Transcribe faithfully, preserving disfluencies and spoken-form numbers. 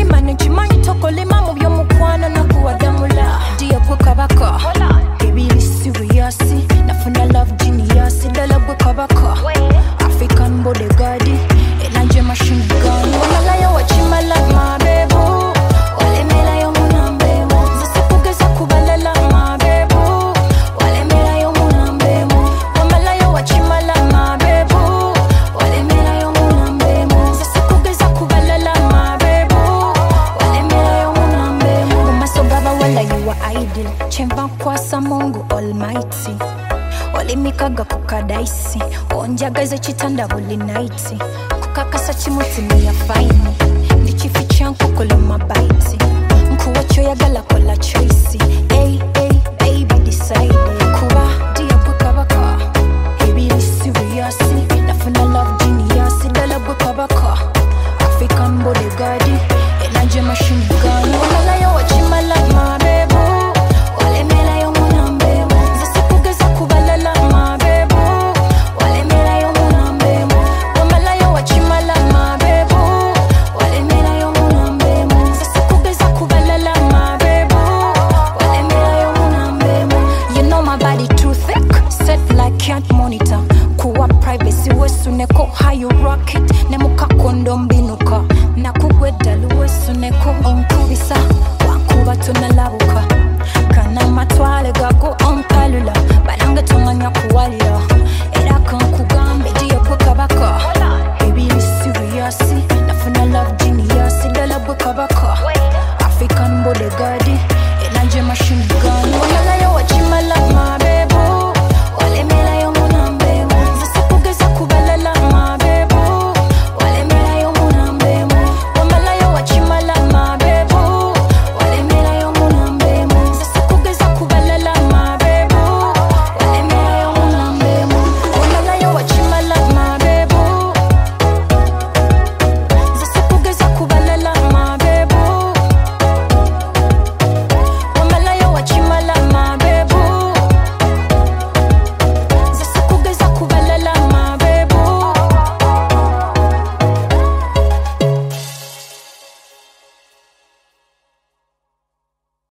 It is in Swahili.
mi manage manyi tokolima mu by'omukwana nakuwadamula diya gwe kabaka baby be serious nafuna love genius dala gwe kabaka African bodyguard elanje machine gun wala ya wachimala mabebu wale mela yo munambemo zisipugeza kubalala mabebu wale mela yo munambemo wala ya wachimala mabebu wale mela yo munambemo zisipugeza kubalala mabebu wale mela yo munambemo umasogaba wala you are idle chemba kwasa Mungu almighty wale mikaga kukadaisi onjagaze chitanda buli night kukakasa chimuti ya fine ndichificha nkukolo mabaiti nkuwacho yagala kola choice hey hey baby decide kuba diya bukabaka baby be serious nafuna love genius dala bukabaka African bodyguard elanje machine gun